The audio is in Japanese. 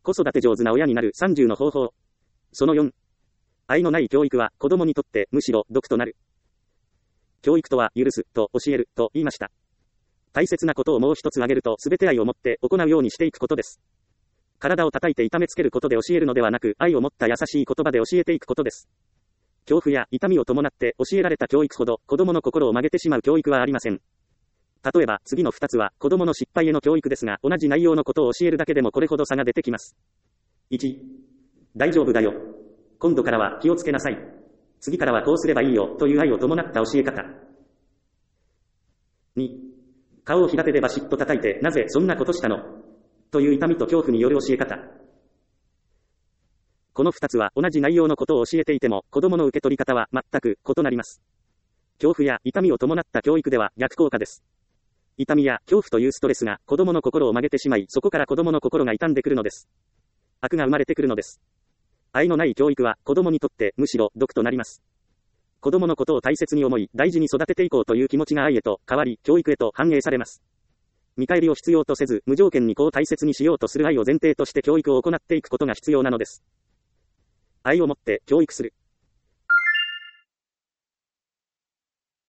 子育て上手な親になる30の方法。その4。愛のない教育は子供にとってむしろ毒となる。教育とは許すと教えると言いました。大切なことをもう一つ挙げるとすべて愛を持って行うようにしていくことです。体を叩いて痛めつけることで教えるのではなく、愛を持った優しい言葉で教えていくことです。恐怖や痛みを伴って教えられた教育ほど子供の心を曲げてしまう教育はありません。例えば次の2つは子供の失敗への教育ですが、同じ内容のことを教えるだけでもこれほど差が出てきます。1、大丈夫だよ。今度からは気をつけなさい。次からはこうすればいいよという愛を伴った教え方。2、顔を平手でバシッと叩いてなぜそんなことしたのという痛みと恐怖による教え方。この2つは同じ内容のことを教えていても子供の受け取り方は全く異なります。恐怖や痛みを伴った教育では逆効果です。痛みや恐怖というストレスが子供の心を曲げてしまい、そこから子供の心が傷んでくるのです。悪が生まれてくるのです。愛のない教育は子供にとってむしろ毒となります。子供のことを大切に思い、大事に育てていこうという気持ちが愛へと変わり、教育へと反映されます。見返りを必要とせず、無条件に子を大切にしようとする愛を前提として教育を行っていくことが必要なのです。愛をもって教育する。